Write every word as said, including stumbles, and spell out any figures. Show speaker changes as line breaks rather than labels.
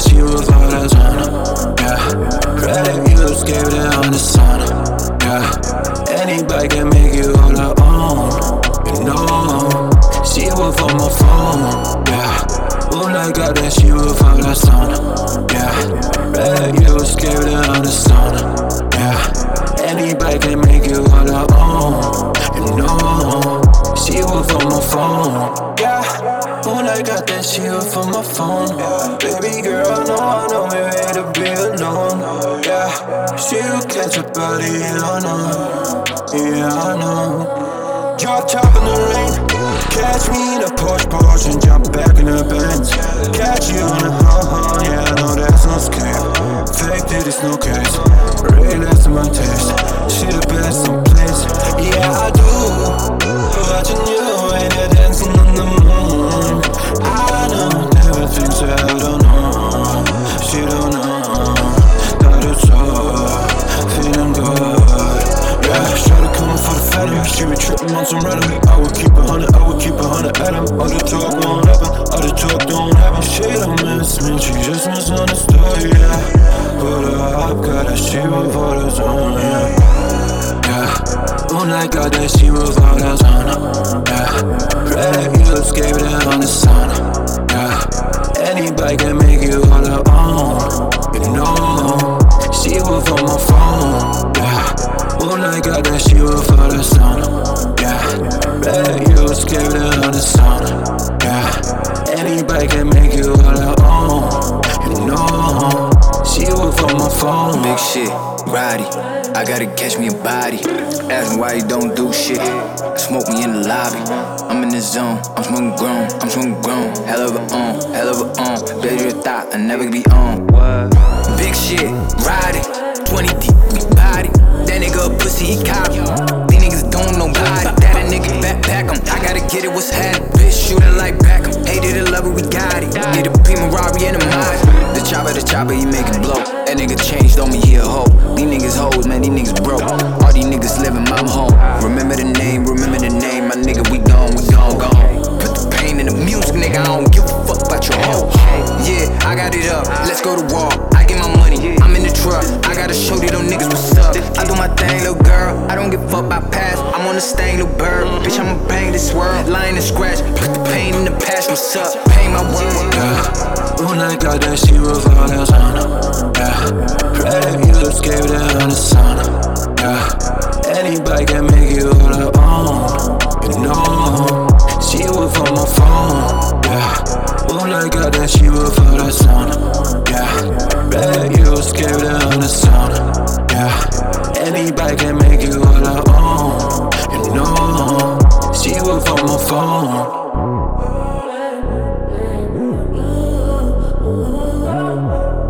she was all that's on her. Yeah, red use gave it on the sun. Yeah, anybody can make you all her own. You know, she was on my phone. Yeah, when I got that, she was all that's on her. Yeah, red use gave it on the sun. Yeah, anybody can make you all her own. You know, she was on my phone. Yeah, when I got that, she was on my phone. Baby girl, I know, I know we made to be alone. Yeah, she'll catch a body, I know. Yeah, I know. Drop top in the rain. Catch me in a Porsche, Porsche and jump back in the Benz. Catch you in a huh-huh, yeah, I know that's no scam. Fake it, it's no case. Really less in my taste. She the best in place. Yeah, I do. Watching you and you're dancing on the moon. I know there are things that I don't know. She don't know that it's all feeling good. Yeah, shawty coming for the phantom. She be tripping on some random. I would keep a hundred, I would keep a hundred at him. All the talk won't happen, all the talk don't happen. She don't miss me, she just misunderstood, yeah. Put her up, got that she was for the zone, yeah. Yeah, when I got that, she was all that's on her. Yeah, red use gave it on the sun. Yeah, anybody can make you all her own. You know, she was on my phone. Yeah, when I got that, she was for the sun. Yeah, red use gave it on the sun. Yeah, anybody can make you all her own. You know, she was on my phone.
Big shit, Roddy, I gotta catch me a body. Ask me why you don't do shit. Smoke me in the lobby. I'm in the zone, I'm smoking grown, I'm smoking grown. Hell of a on, hell of a on. Baby, you thought I never be on. What? Big shit, Roddy, twenty deep, we body. That nigga a pussy, he copy. These niggas don't know body. That a nigga backpack him. I gotta get it, what's happening? Bitch, shoot it like Beckham. Hated it, love it, we got it. Need a Pima, Rari, and a Maj. The chopper, the chopper, he make it blow. That nigga changed on me, he a hoe. These niggas hoes, man, these niggas broke. All these niggas living my home. Remember the name, remember the name. My nigga, we gone, we gone, gone. Put the pain in the music, nigga, I don't give a fuck about your hoe. Yeah, I got it up, let's go to war. I get my money, I'm in the truck. I gotta show these little niggas what's up. I do my thing, little girl, I don't give a fuck about past. I'm on the stain, little bird. Bitch, I'ma bang this world, lying and scratch. Put the pain in the past, what's up? Pain my word.
Yeah, when I got that, she was all that's on her. Yeah, red use gave it on the sun. Yeah, anybody can make you all her own. You know, she was on my phone. Yeah, when I got that, she was for the sun. Yeah, red use gave it on the sun. Yeah, anybody can make you all her own. You know, she was on my phone.
Ooh.